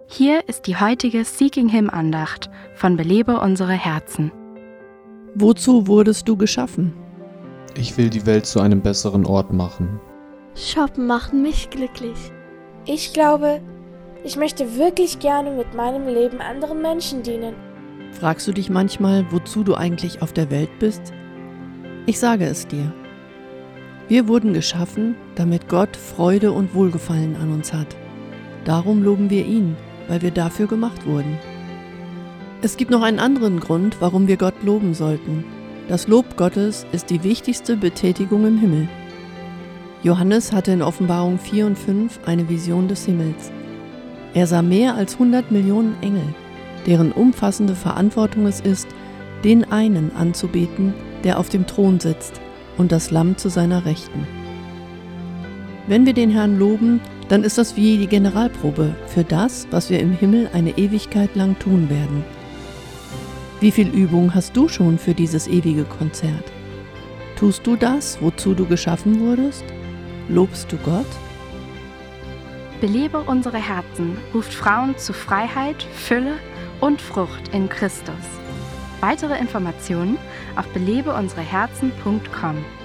Hier ist die heutige Seeking Him Andacht von Belebe unsere Herzen. Wozu wurdest du geschaffen? Ich will die Welt zu einem besseren Ort machen. Shoppen macht mich glücklich. Ich glaube, ich möchte wirklich gerne mit meinem Leben anderen Menschen dienen. Fragst du dich manchmal, wozu du eigentlich auf der Welt bist? Ich sage es dir. Wir wurden geschaffen, damit Gott Freude und Wohlgefallen an uns hat. Darum loben wir ihn, weil wir dafür gemacht wurden. Es gibt noch einen anderen Grund, warum wir Gott loben sollten. Das Lob Gottes ist die wichtigste Betätigung im Himmel. Johannes hatte in Offenbarung 4 und 5 eine Vision des Himmels. Er sah mehr als 100 Millionen Engel, deren umfassende Verantwortung es ist, den einen anzubeten, der auf dem Thron sitzt, und das Lamm zu seiner Rechten. Wenn wir den Herrn loben, dann ist das wie die Generalprobe für das, was wir im Himmel eine Ewigkeit lang tun werden. Wie viel Übung hast du schon für dieses ewige Konzert? Tust du das, wozu du geschaffen wurdest? Lobst du Gott? Belebe unsere Herzen ruft Frauen zu Freiheit, Fülle und Frucht in Christus. Weitere Informationen auf belebeunsereherzen.com.